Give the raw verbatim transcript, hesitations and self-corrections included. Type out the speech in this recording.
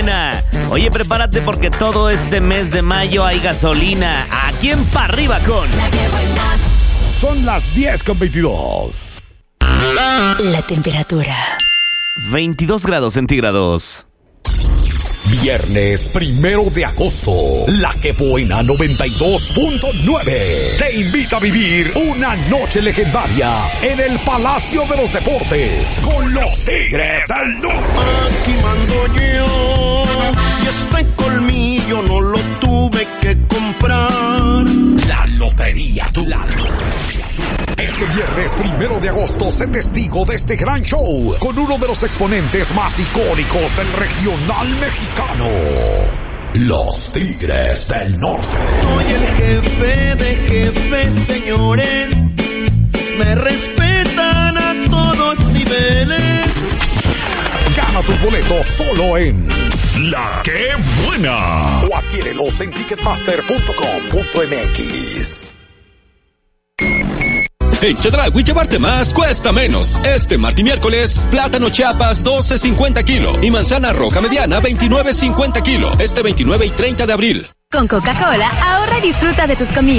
Oye, prepárate porque todo este mes de mayo hay gasolina. Aquí en Pa' Arriba con Son las diez con veintidós. La temperatura veintidós grados centígrados. Viernes primero de agosto, La Que Buena noventa y dos punto nueve te invita a vivir una noche legendaria en el Palacio de los Deportes con los Tigres del Norte. Aquí mando yo y este colmillo no lo tuve que comprar. La Lotería Tu. La Lotería Tu. Este viernes primero de agosto, sé testigo de este gran show con uno de los exponentes más icónicos del regional mexicano, los Tigres del Norte. Soy el jefe de jefes, señores. Me respetan a todos niveles. Gana tus boletos solo en La Que Buena o adquiérelos en ticketmaster punto com punto m x. En Chedraui llevarte más cuesta menos. Este martes y miércoles, plátano Chiapas doce cincuenta kilo y manzana roja mediana veintinueve cincuenta kilo. Este veintinueve y treinta de abril. Con Coca-Cola, ahorra y disfruta de tus comidas.